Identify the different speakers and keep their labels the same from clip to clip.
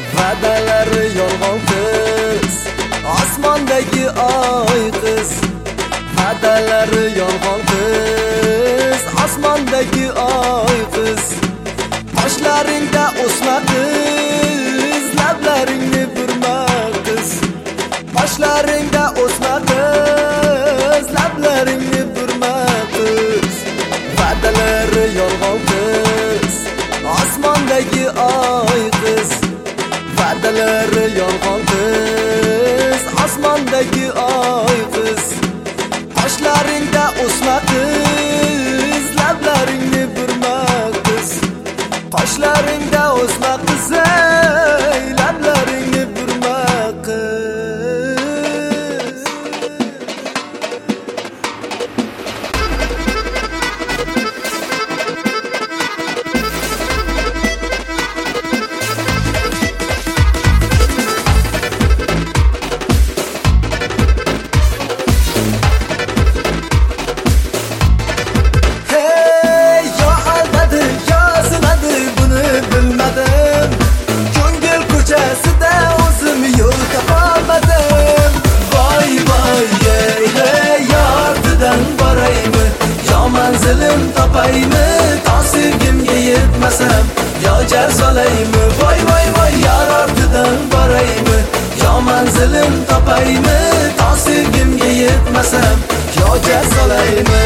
Speaker 1: Va'dalari yolg'on qiz, osmondagi oy qiz. Va'dalari yolg'on qiz, osmondagi oy qiz. Qoshlaringda o'sma qiz, lablaringni burma qiz. Qoshlaringda o'sma qiz, lablaringni burma qiz. Va'dalari yolg'on qiz, osmondagi oy qiz. Va'dalari yolg'on qiz, osmondagi oy qiz. Qoshlaringda o'sma qiz, lablaringni burma qiz. Qoshlaringda o'sma qiz, lablaringni burma qiz. Manzilim topaymi, ta sevgimga yetmasam, yo jar solaymi, voy voy voy, yar ortidan boraymi. Yo manzilim topaymi, ta sevgimga yetmasam, yo jar solaymi.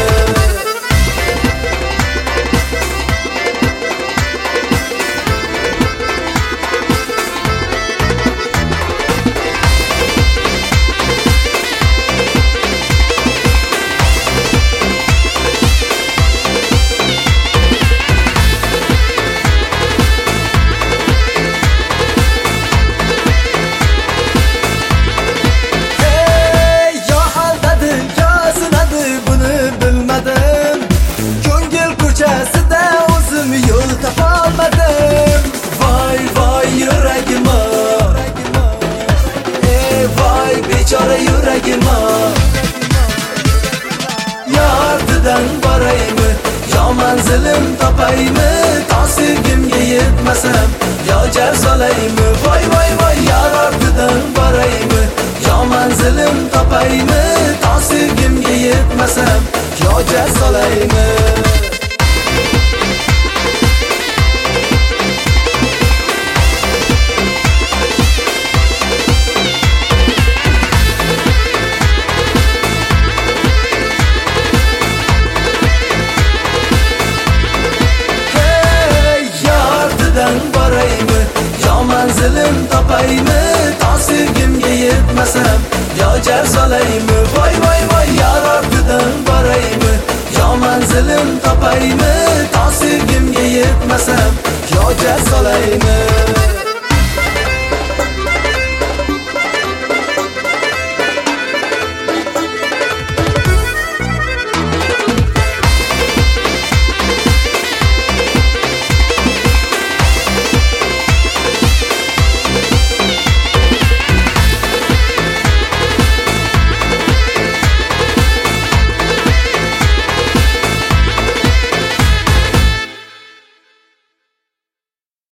Speaker 1: Voy voy yuragim-a, voy bechora yuragim-a. Yordidan boraymi, yo manzilim topaymi, ta sevgimga yetmasam, yo jar solaymi. Voy voy voy, yar ortidan boraymi, yo manzilim topaymi, ta sevgimga yetmasam, yo jar solaymi. Manzilim topaymi, ta sevgimga yetmasam, yo jar solaymi. Voy voy voy, yar ortidan boraymi, yo manzilim topaymi,